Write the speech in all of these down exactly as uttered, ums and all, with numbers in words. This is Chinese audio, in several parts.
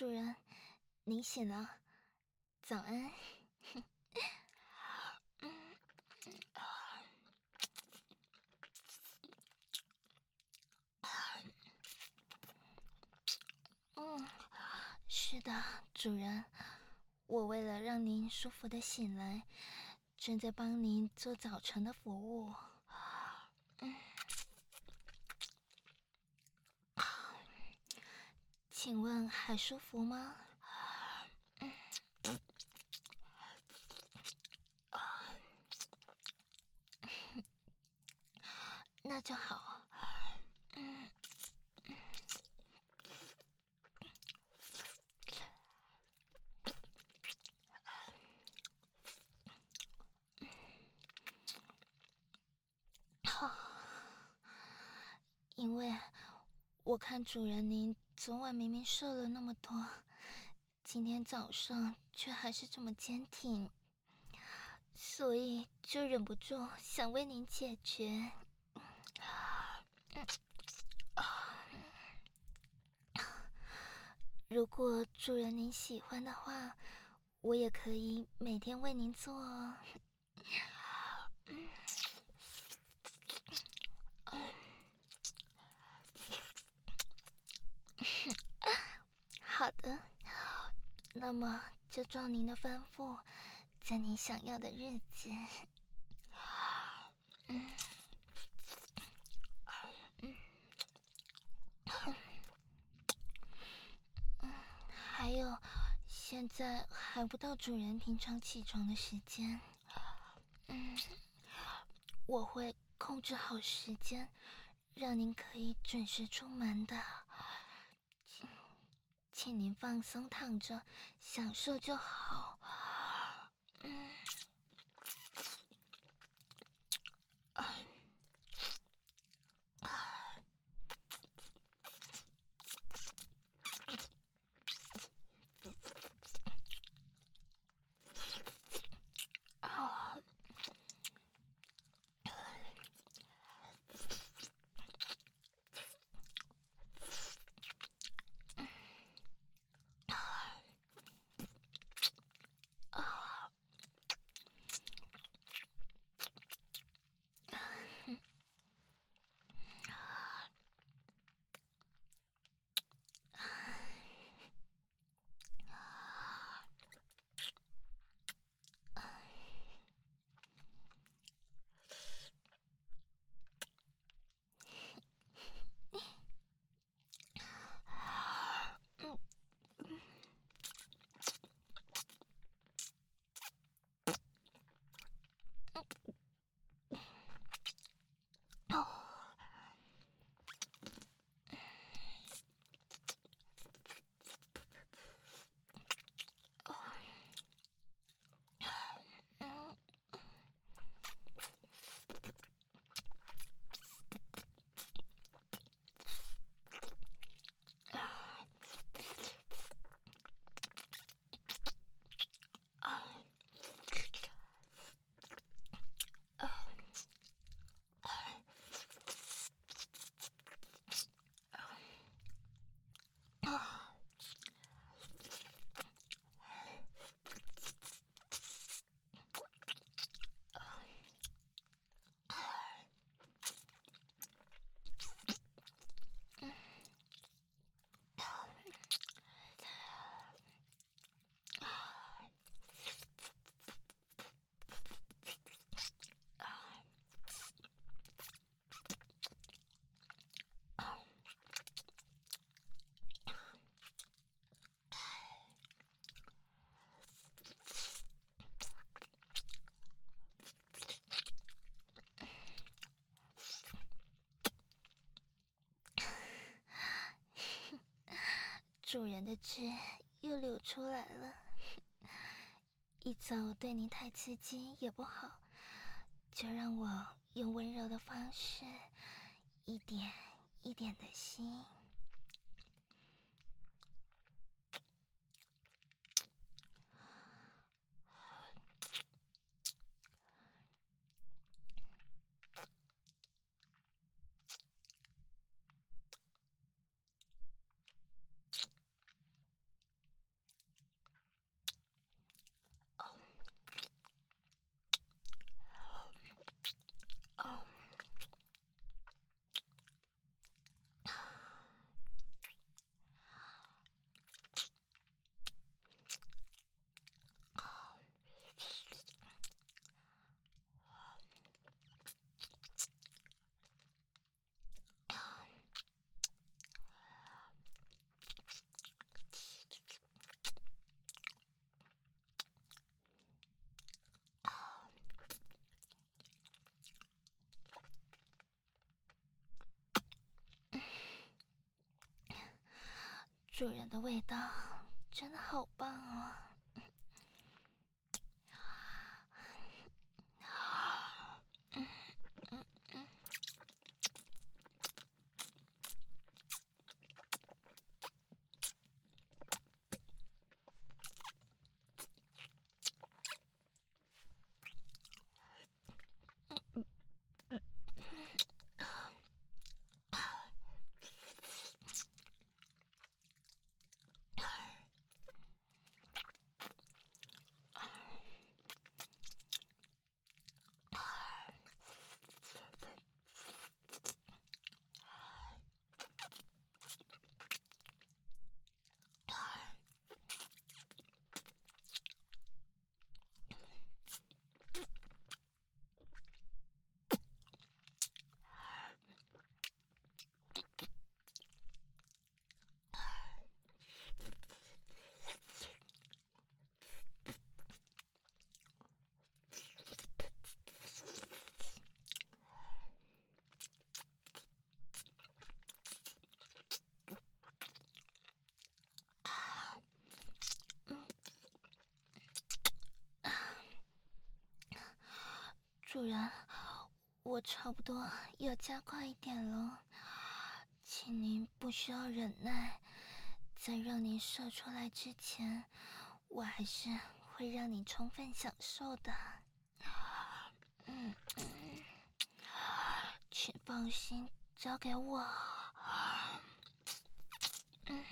主人，您醒了，早安。嗯，是的，主人，我为了让您舒服的醒来，正在帮您做早晨的服务。嗯，请问还舒服吗？那就好。嗯。好，因为我看主人您昨晚明明瘦了那么多，今天早上却还是这么坚挺，所以就忍不住想为您解决。如果主人您喜欢的话，我也可以每天为您做哦。好的，那么就照您的吩咐，在您想要的日子。嗯嗯，还有，现在还不到主人平常起床的时间。嗯，我会控制好时间，让您可以准时出门的。请请您放松躺着，享受就好。嗯。啊。啊。嗯。哦。嗯。啊。主人的汁又流出来了，一早对你太刺激也不好，就让我用温柔的方式，一点一点的吸。 主人的味道真的好棒哦！主人，我差不多要加快一点了，请您不需要忍耐，在让您射出来之前，我还是会让你充分享受的。嗯嗯，请放心，交给我。嗯。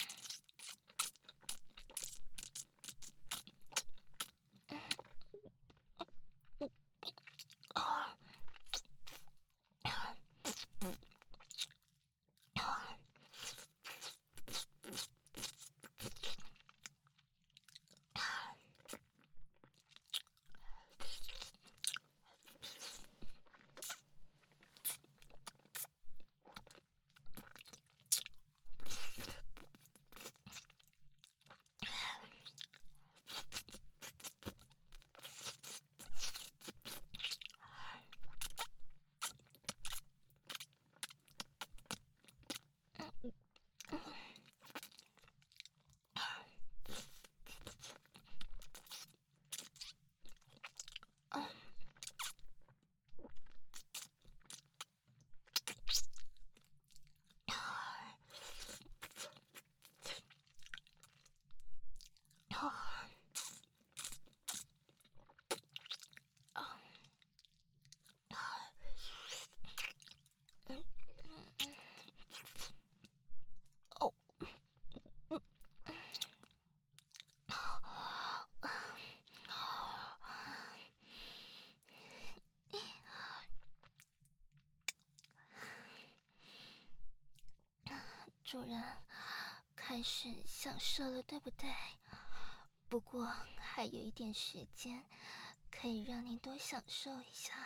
主人，开始想射了，对不对？不过还有一点时间，可以让您多享受一下。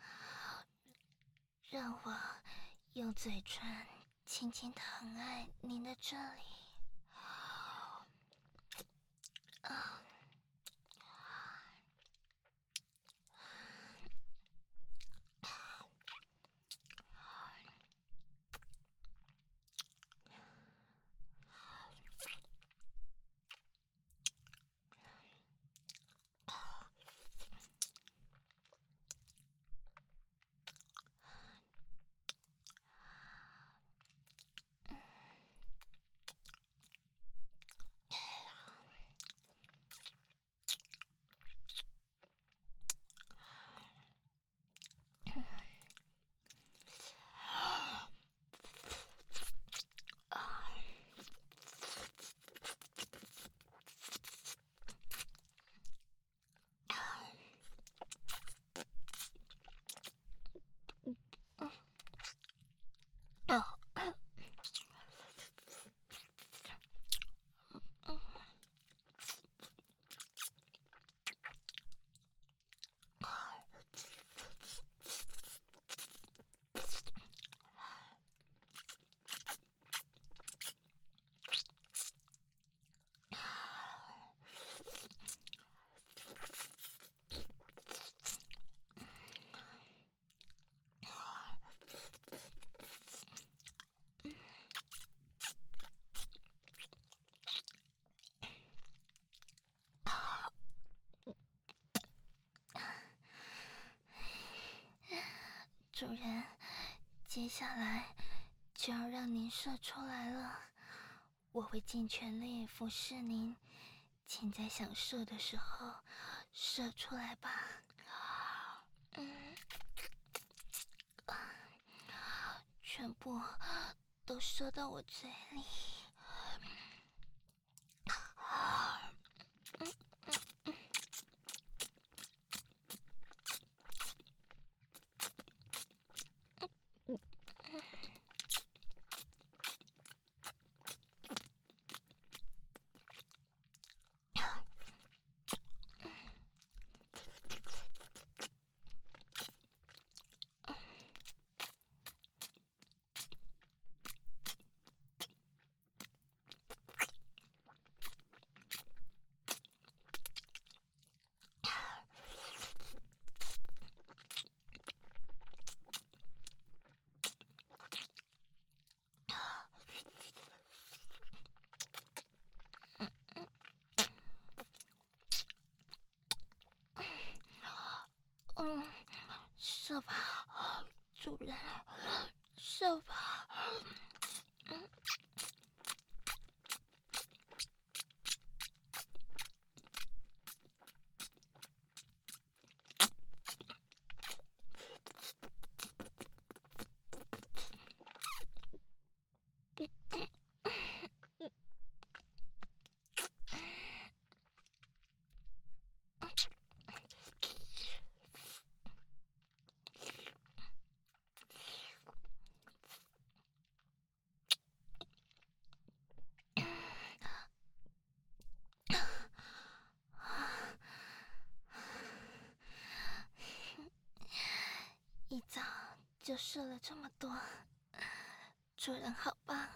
让我用嘴唇轻轻疼爱您的这里。啊。 主人，接下来就要让您射出来了，我会尽全力服侍您，请在想射的时候射出来吧。嗯，全部都射到我嘴里。嗯，射吧，主人，射吧。嗯。一早就射了这么多，主人好棒，